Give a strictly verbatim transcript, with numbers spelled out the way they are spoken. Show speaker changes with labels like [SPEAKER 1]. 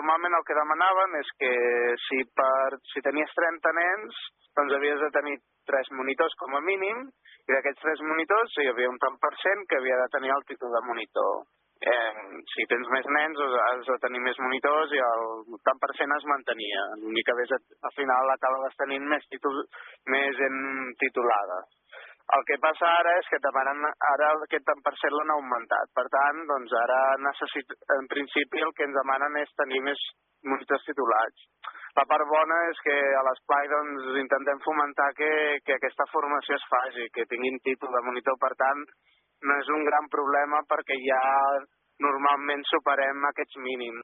[SPEAKER 1] normalment el que demanaven és que si, per, si tenies trenta nens, doncs havies de tenir tres monitors com a mínim, i d'aquests tres monitors hi havia un tant per cent que havia de tenir el títol de monitor. Eh, si tens més nens has de tenir més monitors i el tant per cent es mantenia. L'únic que ves, al final acabaves tenint més, títol, més en titulada. El que passa ara és que demanen, ara aquest tant per cent l'han augmentat. Per tant, doncs ara necessit, en principi el que ens demanen és tenir més monitors titulats. La part bona és que a l'esplai doncs, intentem fomentar que, que aquesta formació es faci, que tinguin títol de monitor. Per tant, no és un gran problema perquè ja normalment superem aquests mínims.